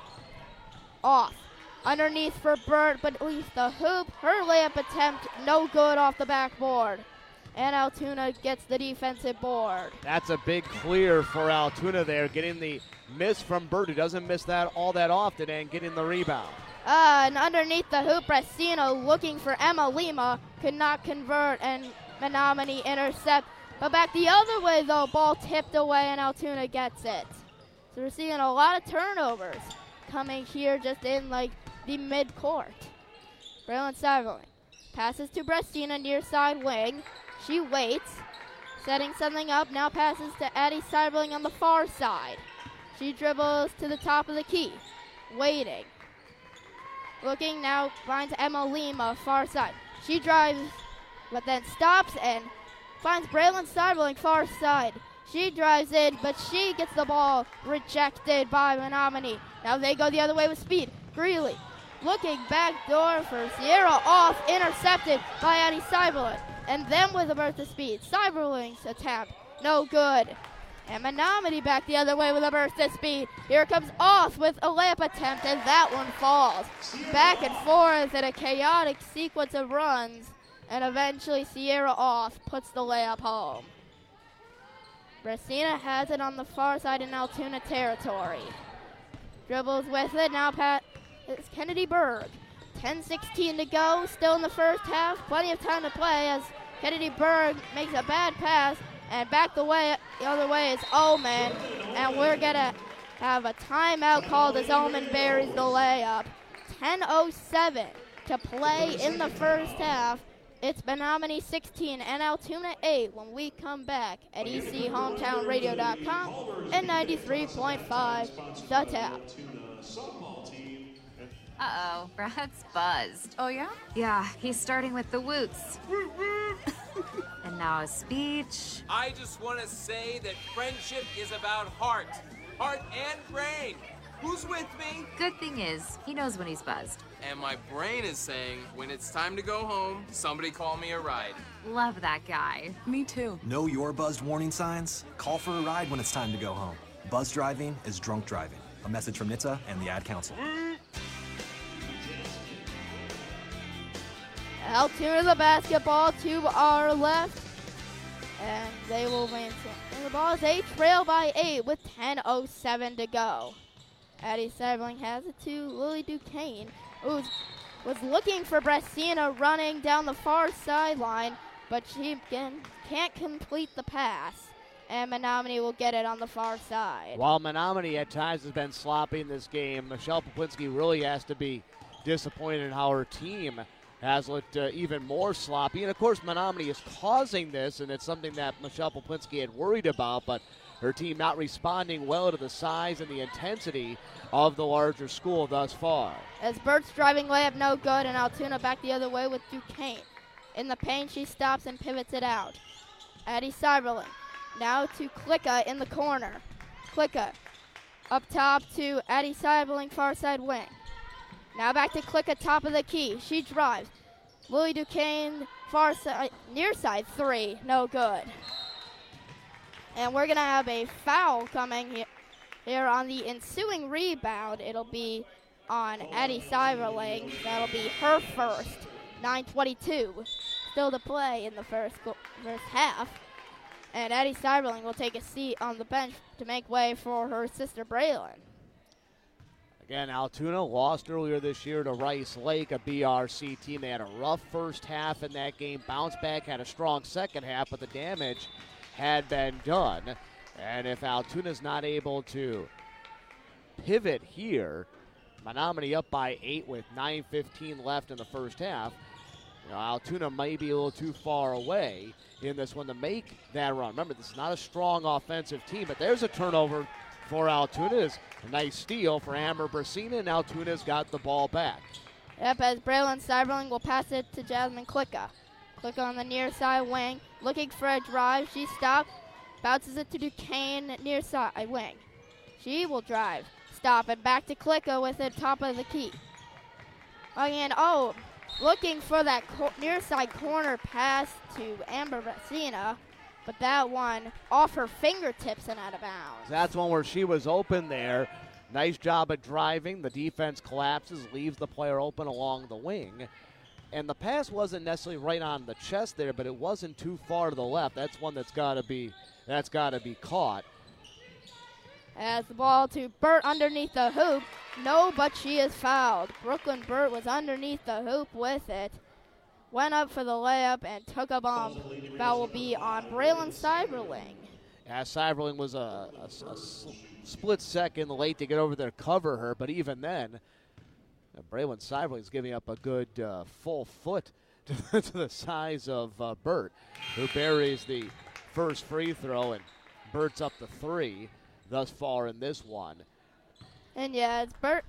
Off. Underneath for Bird, but leaves the hoop. Her layup attempt, no good off the backboard. And Altoona gets the defensive board. That's a big clear for Altoona there, getting the miss from Bird, who doesn't miss that all that often, and getting the rebound. And underneath the hoop, Brescina looking for Emma Lima, could not convert, and Menominee intercept. But back the other way, though, ball tipped away, and Altoona gets it. So we're seeing a lot of turnovers coming here just in, like, the mid-court. Braylon Cyberling passes to Brescina near side wing. She waits, setting something up. Now passes to Addie Cyberling on the far side. She dribbles to the top of the key, waiting. Looking now, finds Emma Lima, far side. She drives, but then stops and finds Braylon Cyberling, far side. She drives in, but she gets the ball rejected by Menominee. Now they go the other way with speed. Greeley looking back door for Sierra, off, intercepted by Addie Cyberling. And then with a burst of speed, Cyberling's attempt, no good. And Menominee back the other way with a burst of speed. Here comes Off with a layup attempt, and that one falls. Back and forth in a chaotic sequence of runs. And eventually Sierra Off puts the layup home. Brescina has it on the far side in Altoona territory. Dribbles with it, now it's Kennedy Berg. 10:16 to go, still in the first half. Plenty of time to play as Kennedy Berg makes a bad pass. And back the other way is Ullman. And we're going to have a timeout called as Ullman buries the layup. 10:07 to play in the first half. It's Menominee 16 and Altoona 8 when we come back at ECHometownRadio.com and 93.5 The Tap. Uh-oh, Brad's buzzed. Oh, yeah? Yeah, he's starting with the woots. And now a speech. I just want to say that friendship is about heart and brain. Who's with me? Good thing is, he knows when he's buzzed. And my brain is saying, when it's time to go home, somebody call me a ride. Love that guy. Me too. Know your buzzed warning signs? Call for a ride when it's time to go home. Buzz driving is drunk driving. A message from NHTSA and the Ad Council. Altoona the basketball to our left. And they will maintain. And the ball is they trail by 8 with 10:07 to go. Addie Cyberling has it to Lily Duquesne, who was looking for Brescina running down the far sideline, but she can't complete the pass. And Menominee will get it on the far side. While Menominee at times has been sloppy in this game, Michelle Poplinski really has to be disappointed in how her team has looked even more sloppy. And, of course, Menominee is causing this, and it's something that Michelle Poplinski had worried about, but her team not responding well to the size and the intensity of the larger school thus far. As Bert's driving layup no good, and Altoona back the other way with Duquesne. In the paint, she stops and pivots it out. Addie Cyberling now to Klicka in the corner. Klicka up top to Addie Cyberling, far side wing. Now back to Klicka, top of the key. She drives. Lily Duquesne, far side, near side three, no good. And we're going to have a foul coming here on the ensuing rebound. It'll be on Addie Cyberling. That'll be her first. 9:22 still to play in the first half. And Addie Cyberling will take a seat on the bench to make way for her sister Braylon. Again, Altoona lost earlier this year to Rice Lake, a BRC team. They had a rough first half in that game, bounced back, had a strong second half, but the damage had been done. And if Altoona's not able to pivot here, Menominee up by 8 with 9:15 left in the first half. Altoona may be a little too far away in this one to make that run. Remember, this is not a strong offensive team, but there's a turnover for Altoona. It's a nice steal for Amber Brasina, and Altoona's got the ball back. Yep, as Braylon Cyberling will pass it to Jasmine Klicka. Klicka on the near side wing, looking for a drive. She stopped, bounces it to Duquesne near side wing. She will drive, stop, and back to Klicka with it top of the key. Again, looking for that near side corner pass to Amber Brasina, but that one off her fingertips and out of bounds. That's one where she was open there. Nice job at driving. The defense collapses, leaves the player open along the wing. And the pass wasn't necessarily right on the chest there, but it wasn't too far to the left. That's one that's got to be caught. As the ball to Burt underneath the hoop. No, but she is fouled. Brooklyn Burt was underneath the hoop with it. Went up for the layup and took a bomb. Foul will be on Braylon Cyberling. Yeah, Cyberling was a split second late to get over there, cover her, but even then, Braylon Cyberling is giving up a good full foot to the size of Burt, who buries the first free throw, and Burt's up to 3 thus far in this one. And yeah,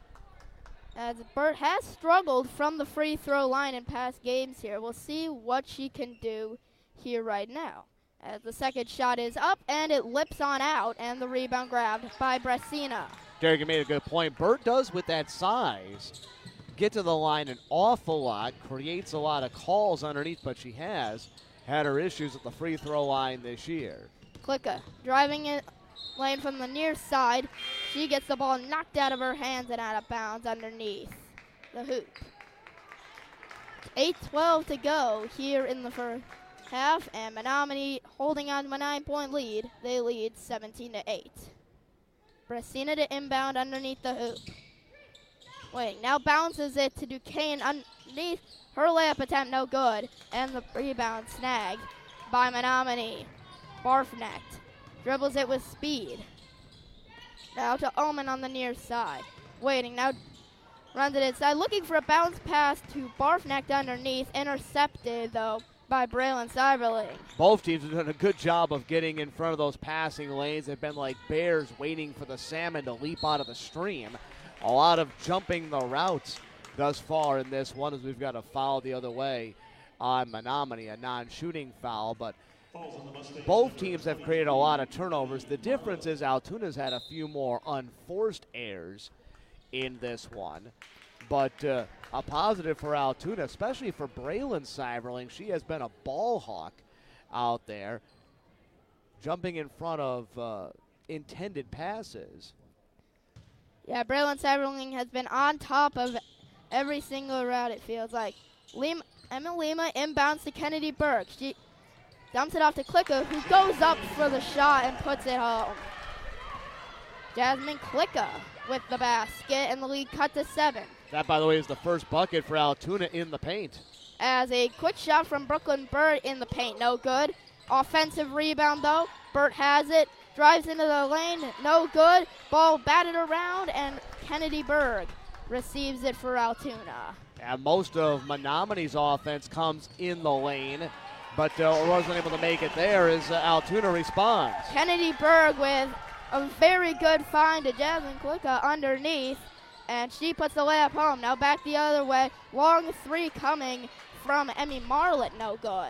as Burt has struggled from the free throw line in past games here. We'll see what she can do here right now. As the second shot is up, and it lips on out, and the rebound grabbed by Brasina. Derek made a good point. Burt does, with that size, get to the line an awful lot, creates a lot of calls underneath, but she has had her issues at the free throw line this year. Klicka driving it lane from the near side. She gets the ball knocked out of her hands and out of bounds underneath the hoop. 8:12 to go here in the first half, and Menominee holding on to a 9-point lead. They lead 17-8. Brasina to inbound underneath the hoop. Now bounces it to Duquesne underneath. Her layup attempt no good, and the rebound snagged by Menominee. Barfknecht dribbles it with speed. Now to Omen on the near side. Now runs it inside, looking for a bounce pass to Barfknecht underneath. Intercepted, though, by Braylon Cyberling. Both teams have done a good job of getting in front of those passing lanes. They've been like bears waiting for the salmon to leap out of the stream. A lot of jumping the routes thus far in this one, as we've got a foul the other way on Menominee, a non-shooting foul, but both teams have created a lot of turnovers. The difference is Altoona's had a few more unforced errors in this one, but a positive for Altoona, especially for Braylon Cyberling. She has been a ball hawk out there, jumping in front of intended passes. Yeah, Braylon Cyberling has been on top of every single route, it feels like. Emma Lima inbounds to Kennedy Burke. She dumps it off to Klicka, who goes up for the shot and puts it home. Jasmine Klicka with the basket, and the lead cut to 7. That, by the way, is the first bucket for Altoona in the paint. As a quick shot from Brooklyn Burt in the paint, no good. Offensive rebound, though. Burt has it, drives into the lane, no good. Ball batted around, and Kennedy Berg receives it for Altoona. And most of Menominee's offense comes in the lane, but wasn't able to make it there as Altoona responds. Kennedy Berg with a very good find to Jasmine Klicka underneath, and she puts the layup home. Now back the other way. Long 3 coming from Emmy Marlett, no good.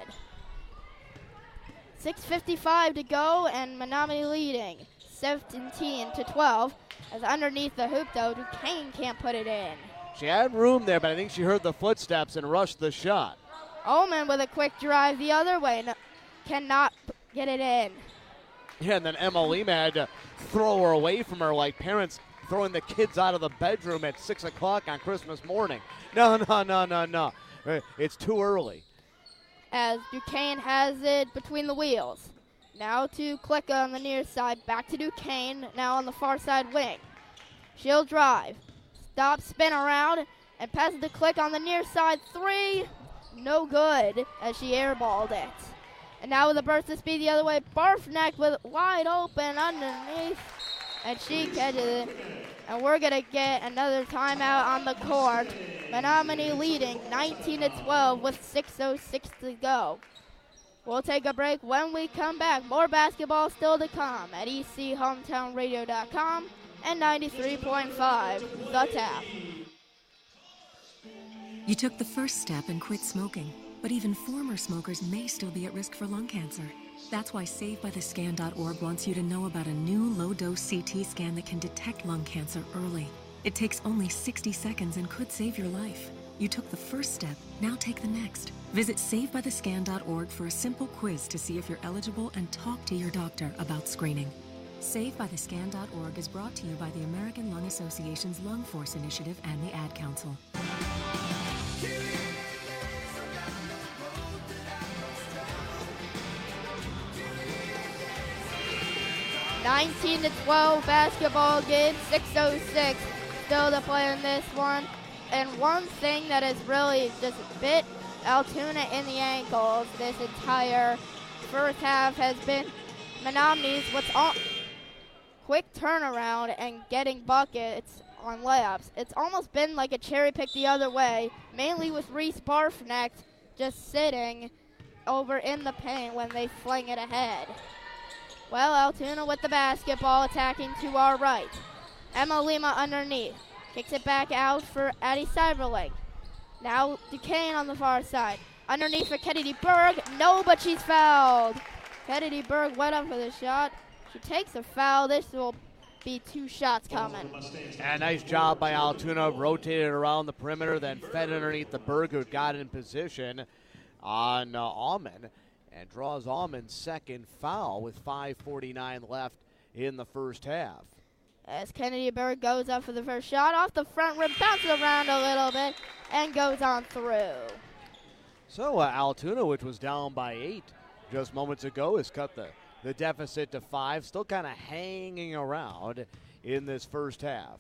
6:55 to go, and Menominee leading 17-12. As underneath the hoop, though, Duquesne can't put it in. She had room there, but I think she heard the footsteps and rushed the shot. Omen with a quick drive the other way, cannot get it in. Yeah, and then Emma Lima had to throw her away from her like parents throwing the kids out of the bedroom at 6 o'clock on Christmas morning. No. It's too early. As Duquesne has it between the wheels. Now to Klicka on the near side, back to Duquesne, now on the far side wing. She'll drive, Stop, spin around, and passes to Click on the near side 3. No good as she airballed it. And now with a burst of speed the other way, Barfneck with wide open underneath. And she catches it. And we're going to get another timeout on the court. Menominee leading 19-12 with 6:06 to go. We'll take a break. When we come back, more basketball still to come at ECHometownRadio.com and 93.5 The Tap. You took the first step and quit smoking, but even former smokers may still be at risk for lung cancer. That's why SaveByTheScan.org wants you to know about a new low-dose CT scan that can detect lung cancer early. It takes only 60 seconds and could save your life. You took the first step, now take the next. Visit SaveByTheScan.org for a simple quiz to see if you're eligible and talk to your doctor about screening. SaveByTheScan.org is brought to you by the American Lung Association's Lung Force Initiative and the Ad Council. 19-12 basketball game, 6:06 still to play in this one. And one thing that has really just bit Altoona in the ankles this entire first half has been Menominee's quick turnaround and getting buckets on layups. It's almost been like a cherry pick the other way, mainly with Reese Barfneck just sitting over in the paint when they fling it ahead. Well, Altoona with the basketball attacking to our right. Emma Lima underneath. Kicks it back out for Addie Cyberling. Now Duquesne on the far side. Underneath for Kennedy Berg. No, but she's fouled. Kennedy Berg went up for the shot. She takes a foul. This will be 2 shots coming. And nice job by Altoona. Rotated around the perimeter, then fed underneath the Berg, who got in position on Alman. And draws Alman's second foul with 5:49 left in the first half. As Kennedy Berg goes up for the first shot off the front rim, bounces around a little bit, and goes on through. So Altoona, which was down by 8 just moments ago, has cut the deficit to 5, still kind of hanging around in this first half.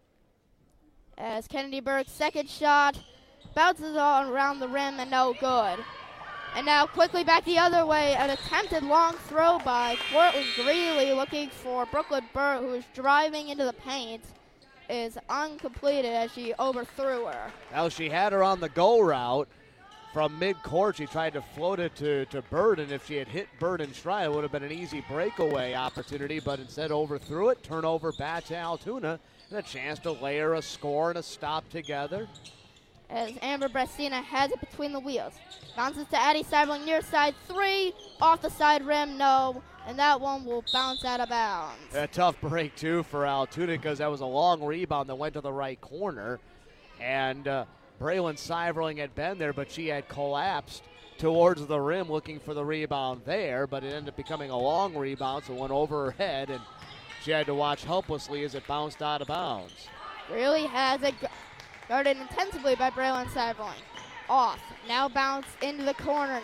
As Kennedy Berg's second shot bounces all around the rim and no good. And now quickly back the other way, an attempted long throw by Cortland Greeley looking for Brooklyn Burt, who is driving into the paint, is uncompleted as she overthrew her. Now she had her on the go route from midcourt. She tried to float it to Burt, and if she had hit Burt in stride, it would have been an easy breakaway opportunity, but instead overthrew it. Turnover back to Altoona, and a chance to layer a score and a stop together. As Amber Brestina has it between the wheels. Bounces to Addie Cyberling near side 3. Off the side rim, no. And that one will bounce out of bounds. A tough break, too, for Altoona because that was a long rebound that went to the right corner. And Braylon Cyberling had been there, but she had collapsed towards the rim looking for the rebound there. But it ended up becoming a long rebound, so it went over her head. And she had to watch helplessly as it bounced out of bounds. Really has it guarded intensively by Braylon Cyberling. Off. Now bounce into the corner.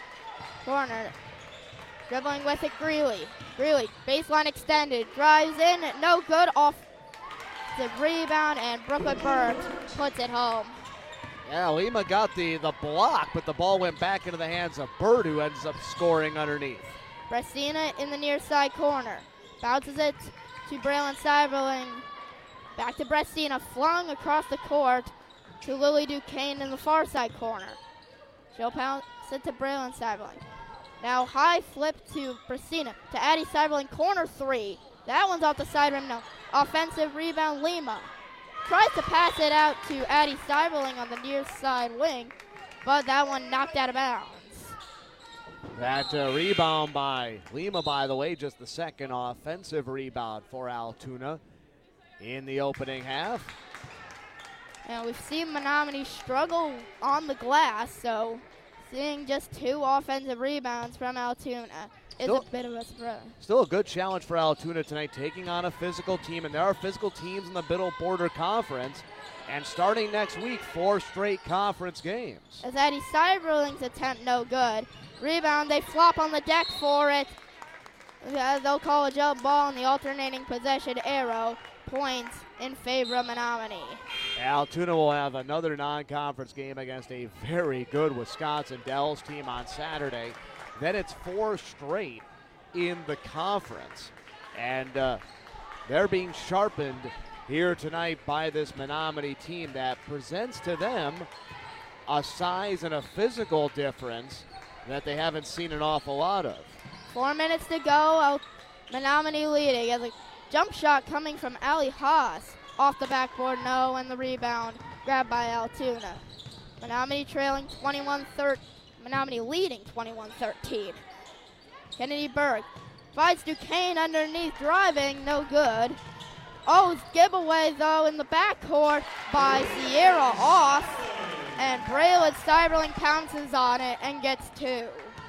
Dribbling with it, Greeley. Greeley, baseline extended. Drives in, no good. Off the rebound, and Brooklyn Burt puts it home. Yeah, Lima got the block, but the ball went back into the hands of Burt, who ends up scoring underneath. Brestina in the near side corner. Bounces it to Braylon Cyberling. Back to Brestina, flung across the court to Lily Duquesne in the far side corner. She'll bounce it to Braylon Cyberling. Now high flip to Brestina, to Addie Cyberling, corner 3. That one's off the side rim, no. Offensive rebound, Lima. Tries to pass it out to Addie Cyberling on the near side wing, but that one knocked out of bounds. That rebound by Lima, by the way, just the second offensive rebound for Altoona in the opening half. And we've seen Menominee struggle on the glass, so seeing just 2 offensive rebounds from Altoona is a bit of a surprise. Still a good challenge for Altoona tonight, taking on a physical team, and there are physical teams in the Middle Border Conference, and starting next week, 4 straight conference games. As Addie Cyberling's attempt no good. Rebound, they flop on the deck for it. They'll call a jump ball in the alternating possession arrow. points in favor of Menominee. Altoona will have another non-conference game against a very good Wisconsin Dells team on Saturday. Then it's 4 straight in the conference. And they're being sharpened here tonight by this Menominee team that presents to them a size and a physical difference that they haven't seen an awful lot of. 4 minutes to go. Menominee leading as a jump shot coming from Allie Haas. Off the backboard, no, and the rebound grabbed by Altoona. Menominee trailing 21-13. Menominee leading 21-13. Kennedy Berg finds Duquesne underneath, driving, no good. Oh, giveaway though in the backcourt by Sierra off, and Braylon Cyberling pounces on it and gets 2.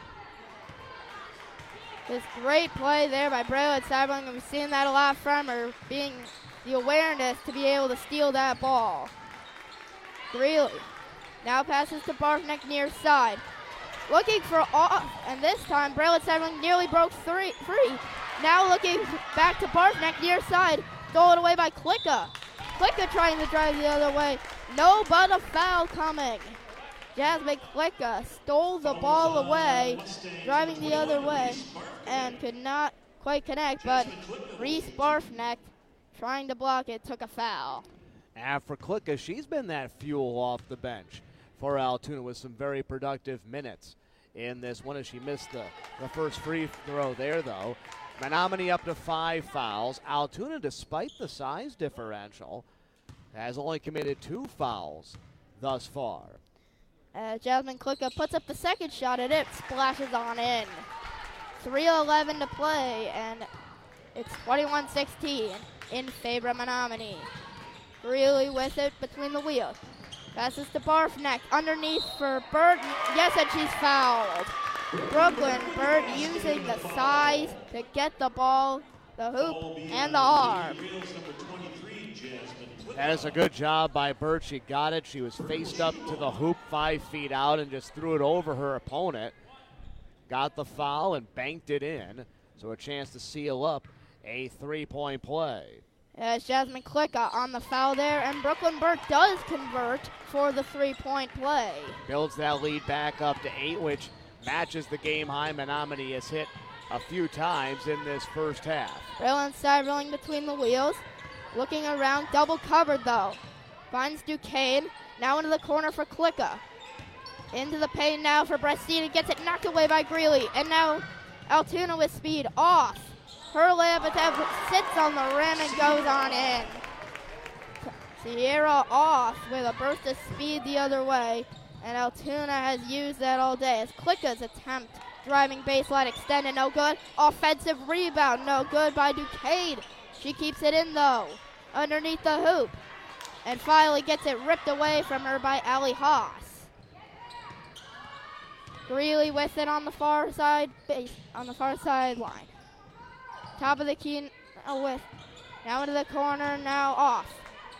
This great play there by Braylon Cyberling, and we've seen that a lot from her, being the awareness to be able to steal that ball. Greeley now passes to Barfneck near side. Looking for off, and this time Braylon Cyberling nearly broke free. Now looking back to Barfneck near side, stolen away by Klicka. Klicka trying to drive the other way. No, but a foul coming. Jasmine Klicka stole the ball away, driving the other way, and could not quite connect, but Reese Barfneck, trying to block it, took a foul. And for Klicka, she's been that fuel off the bench for Altoona with some very productive minutes in this one as she missed the first free throw there, though. Menominee up to 5 fouls. Altoona, despite the size differential, has only committed 2 fouls thus far. Jasmine Klicka puts up the second shot and it splashes on in. 3:11 to play, and it's 21-16 in favor of Menominee. Greeley with it between the wheels. Passes to Barfneck, underneath for Bird. Yes, and she's fouled. Brooklyn Bird using the size to get the ball, the hoop, and the arm. That is a good job by Bird. She got it. She was faced up to the hoop 5 feet out and just threw it over her opponent. Got the foul and banked it in. So a chance to seal up a 3-point play. As Jasmine Klicka on the foul there, and Brooklyn Bird does convert for the 3-point play. Builds that lead back up to 8, which matches the game high Menominee has hit a few times in this first half. Braylon Cyberling between the wheels. Looking around, double covered though. Finds Duquesne, now into the corner for Klicka. Into the paint now for Brestine, gets it knocked away by Greeley. And now Altoona with speed off. Her layup attempt sits on the rim and goes on in. Sierra off with a burst of speed the other way. And Altoona has used that all day as Klicka's attempt driving baseline extended, no good. Offensive rebound, no good by Duquesne. She keeps it in though, underneath the hoop. And finally gets it ripped away from her by Allie Haas. Greeley with it on the far side line. Top of the key with, now into the corner, now off.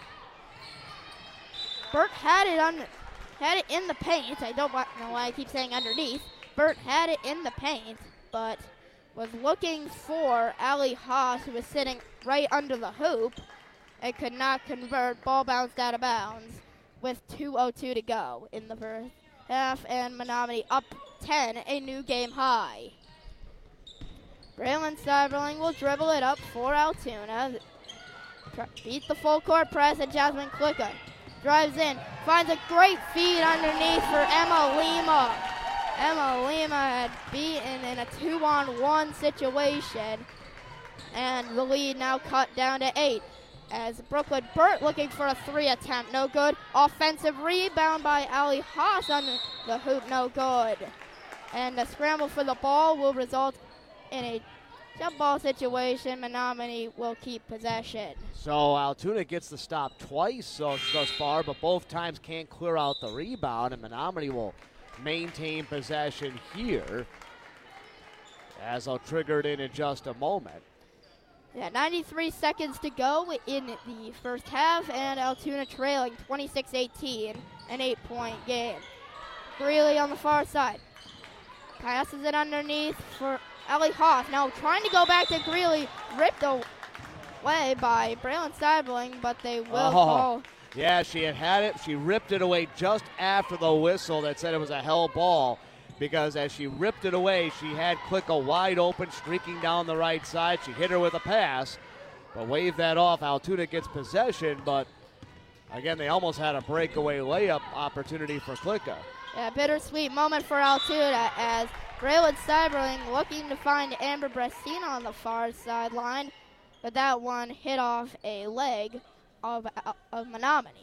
Burt had it in the paint. I don't know why I keep saying underneath. Burt had it in the paint, but was looking for Allie Haas, who was sitting right under the hoop and could not convert. Ball bounced out of bounds with 2:02 to go in the first half, and Menominee up 10, a new game high. Braylon Cyberling will dribble it up for Altoona. Beat the full court press, and Jasmine Klicka drives in, finds a great feed underneath for Emma Lima. Emma Lima had beaten in a 2-on-1 situation, and the lead now cut down to 8. As Brooklyn Burt looking for a 3 attempt, no good. Offensive rebound by Allie Haas on the hoop, no good. And the scramble for the ball will result in a jump ball situation. Menominee will keep possession. So Altoona gets the stop twice thus far, but both times can't clear out the rebound, and Menominee will maintain possession here as I'll trigger it in just a moment. Yeah, 93 seconds to go in the first half, and Altoona trailing 26-18, an 8-point game. Greeley on the far side. Passes it underneath for Allie Haas. Now trying to go back to Greeley. Ripped way by Braylon Seibling, but they will call. Yeah, she had it. She ripped it away just after the whistle that said it was a held ball, because as she ripped it away, she had Klicka wide open, streaking down the right side. She hit her with a pass, but waved that off. Altoona gets possession, but again, they almost had a breakaway layup opportunity for Klicka. Yeah, bittersweet moment for Altoona as Braylon Seibling looking to find Amber Brestina on the far sideline, but that one hit off a leg of Menominee.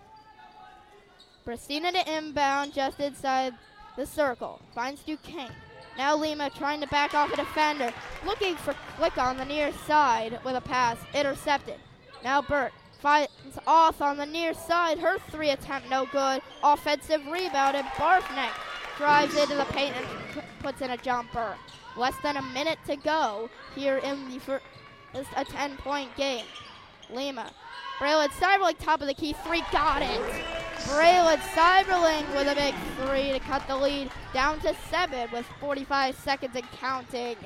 Brestina to inbound just inside the circle. Finds Duquesne. Now Lima trying to back off a defender. Looking for Klicka on the near side with a pass. Intercepted. Now Burt finds off on the near side. Her 3 attempt no good. Offensive rebound, and Barfneck drives into the paint and puts in a jumper. Less than a minute to go here in the first, a 10-point game. Lima. Braylon Seibling, top of the key, 3, got it. Braylon Seibling with a big 3 to cut the lead down to 7 with 45 seconds and counting.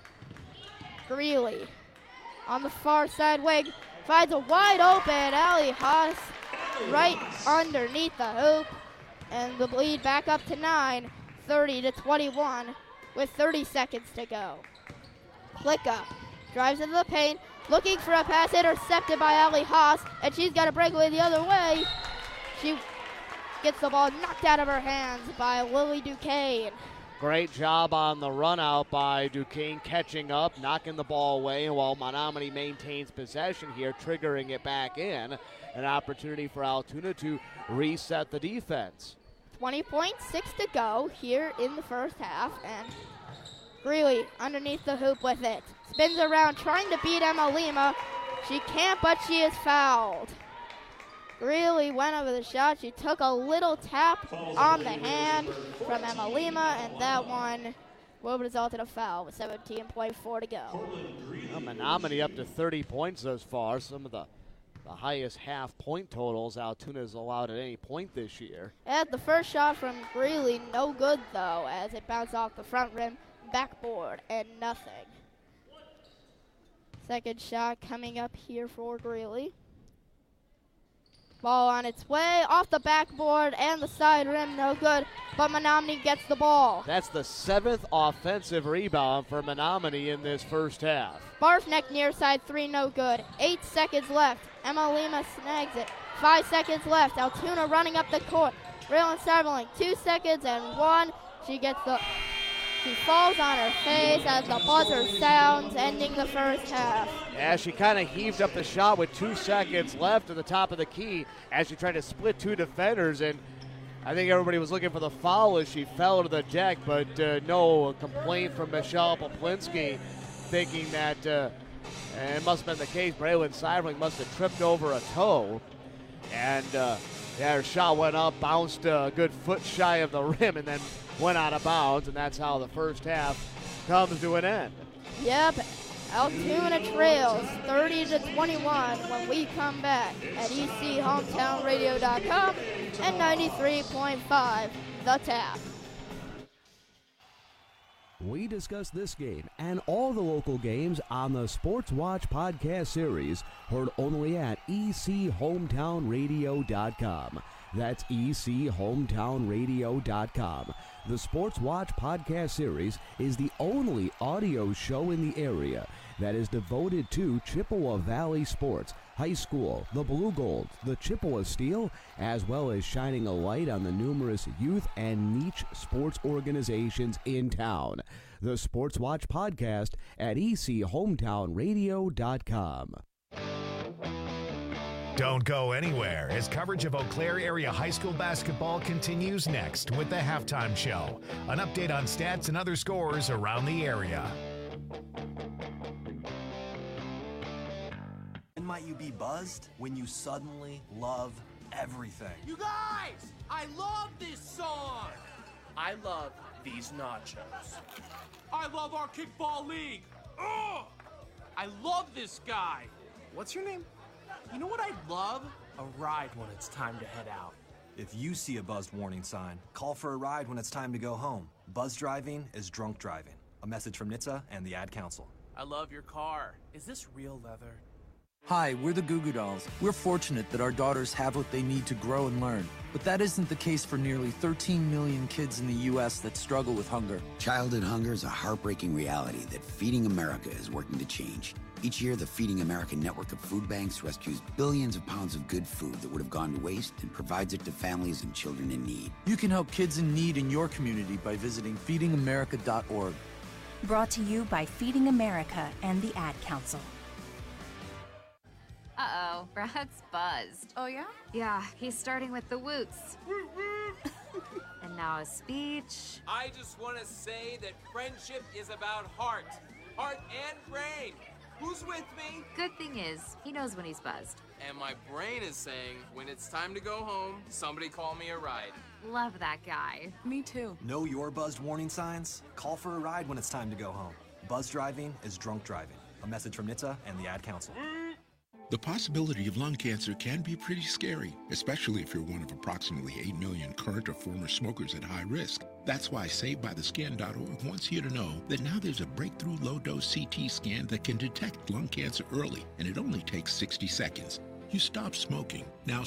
Greeley on the far side wing finds a wide open Allie Haas right underneath the hoop, and the lead back up to 9, 30-21 with 30 seconds to go. Klicka drives into the paint, looking for a pass, intercepted by Allie Haas, and she's got to break away the other way. She gets the ball knocked out of her hands by Lily Duquesne. Great job on the run out by Duquesne, catching up, knocking the ball away, while Menominee maintains possession here, triggering it back in. An opportunity for Altoona to reset the defense. 20.6 to go here in the first half, and Greeley underneath the hoop with it. Spins around, trying to beat Emma Lima. She can't, but she is fouled. Greeley went over the shot. She took a little tap on the hand from Emma Lima, and that one will result in a foul with 17.4 to go. Well, Menominee up to 30 points thus far. Some of the highest half-point totals Altoona has allowed at any point this year. And the first shot from Greeley, no good, though, as it bounced off the front rim, backboard, and nothing. Second shot coming up here for Greeley. Ball on its way, off the backboard and the side rim, no good, but Menominee gets the ball. That's the 7th offensive rebound for Menominee in this first half. Barfneck near side 3, no good. 8 seconds left. Emma Lima snags it. 5 seconds left. Altoona running up the court. Braylon Seibling, 2 seconds and 1. She falls on her face as the buzzer sounds, ending the first half. Yeah, she kind of heaved up the shot with 2 seconds left at the top of the key as she tried to split 2 defenders, and I think everybody was looking for the foul as she fell to the deck, but no complaint from Michelle Poplinski, thinking that and it must have been the case. Braylon Seibling must have tripped over a toe, and her shot went up, bounced a good foot shy of the rim, and then went out of bounds, and that's how the first half comes to an end. Yep, Altoona trails 30-21 when we come back at ECHometownRadio.com and 93.5 The Tap. We discuss this game and all the local games on the Sports Watch podcast series, heard only at ECHometownRadio.com. That's ECHometownRadio.com. The Sports Watch podcast series is the only audio show in the area that is devoted to Chippewa Valley sports, high school, the Blue Gold, the Chippewa Steel, as well as shining a light on the numerous youth and niche sports organizations in town. The Sports Watch podcast at ECHometownRadio.com. Don't go anywhere as coverage of Eau Claire area high school basketball continues next with the Halftime Show. An update on stats and other scores around the area. When might you be buzzed? When you suddenly love everything. You guys, I love this song. I love these nachos. I love our kickball league. Ugh! I love this guy. What's your name? You know what I'd love? A ride when it's time to head out. If you see a buzzed warning sign, call for a ride when it's time to go home. Buzz driving is drunk driving. A message from NHTSA and the Ad Council. I love your car. Is this real leather? Hi, we're the Goo Goo Dolls. We're fortunate that our daughters have what they need to grow and learn. But that isn't the case for nearly 13 million kids in the U.S. that struggle with hunger. Childhood hunger is a heartbreaking reality that Feeding America is working to change. Each year, the Feeding America network of food banks rescues billions of pounds of good food that would have gone to waste and provides it to families and children in need. You can help kids in need in your community by visiting feedingamerica.org. Brought to you by Feeding America and the Ad Council. Uh-oh, Brad's buzzed. Oh, yeah? Yeah, he's starting with the woots. And now a speech. I just want to say that friendship is about heart and brain. Who's with me? Good thing is, he knows when he's buzzed. And my brain is saying, when it's time to go home, somebody call me a ride. Love that guy. Me too. Know your buzzed warning signs? Call for a ride when it's time to go home. Buzz driving is drunk driving. A message from NHTSA and the Ad Council. The possibility of lung cancer can be pretty scary, especially if you're one of approximately 8 million current or former smokers at high risk. That's why SaveByTheScan.org wants you to know that now there's a breakthrough low-dose CT scan that can detect lung cancer early, and it only takes 60 seconds. You stop smoking. Now